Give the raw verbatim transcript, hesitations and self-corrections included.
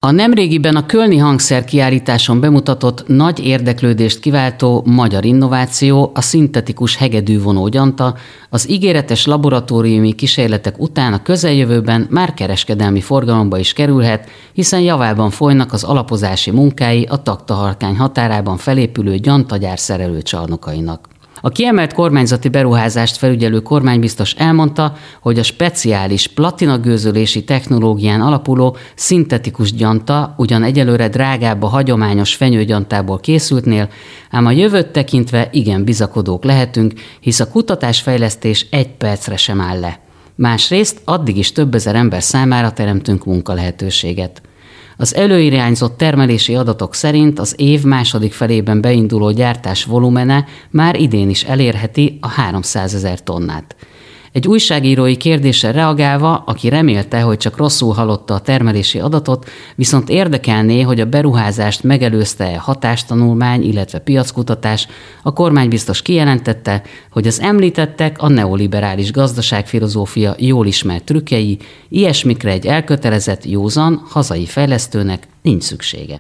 A nemrégiben a kölni hangszerkiállításon bemutatott nagy érdeklődést kiváltó magyar innováció, a szintetikus hegedűvonó gyanta, az ígéretes laboratóriumi kísérletek után a közeljövőben már kereskedelmi forgalomba is kerülhet, hiszen javában folynak az alapozási munkái a Taktaharkány határában felépülő gyantagyár szerelőcsarnokainak. A kiemelt kormányzati beruházást felügyelő kormánybiztos elmondta, hogy a speciális platinagőzölési technológián alapuló szintetikus gyanta ugyan egyelőre drágább a hagyományos fenyőgyantából készültnél, ám a jövőt tekintve igen bizakodók lehetünk, hisz a kutatásfejlesztés egy percre sem áll le. Másrészt addig is több ezer ember számára teremtünk munkalehetőséget. Az előirányzott termelési adatok szerint az év második felében beinduló gyártás volumene már idén is elérheti a háromszázezer tonnát. Egy újságírói kérdésre reagálva, aki remélte, hogy csak rosszul hallotta a termelési adatot, viszont érdekelné, hogy a beruházást megelőzte-e hatástanulmány, illetve piackutatás, a kormánybiztos kijelentette, hogy az említettek a neoliberális gazdaságfilozófia jól ismert trükkjei, ilyesmikre egy elkötelezett, józan, hazai fejlesztőnek nincs szüksége.